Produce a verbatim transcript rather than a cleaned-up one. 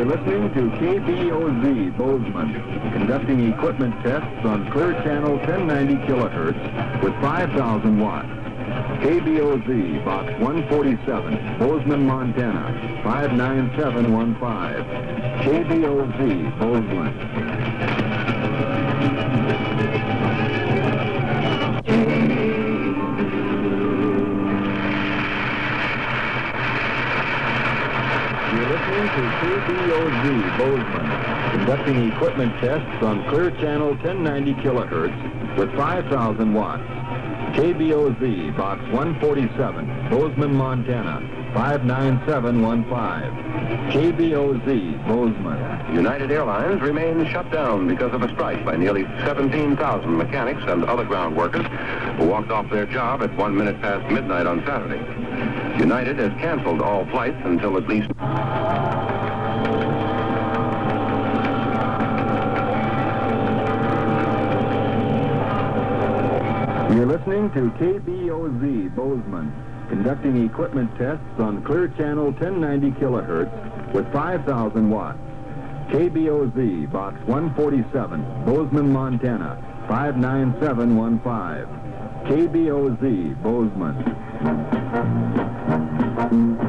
You're listening to K B O Z Bozeman, conducting equipment tests on Clear Channel ten ninety kilohertz with five thousand watts. K B O Z, Box one forty-seven, Bozeman, Montana, five nine seven one five. K B O Z, Bozeman. You're listening to K B O Z, Bozeman, conducting equipment tests on Clear Channel ten ninety kilohertz with five thousand watts. K B O Z, Box one forty-seven, Bozeman, Montana, five nine seven one five. K B O Z, Bozeman. United Airlines remains shut down because of a strike by nearly seventeen thousand mechanics and other ground workers who walked off their job at one minute past midnight on Saturday. United has canceled all flights until at least... You're listening to K B O Z, Bozeman, conducting equipment tests on Clear Channel ten ninety kilohertz with five thousand watts. K B O Z, Box one forty-seven, Bozeman, Montana, five nine seven one five. K B O Z, Bozeman.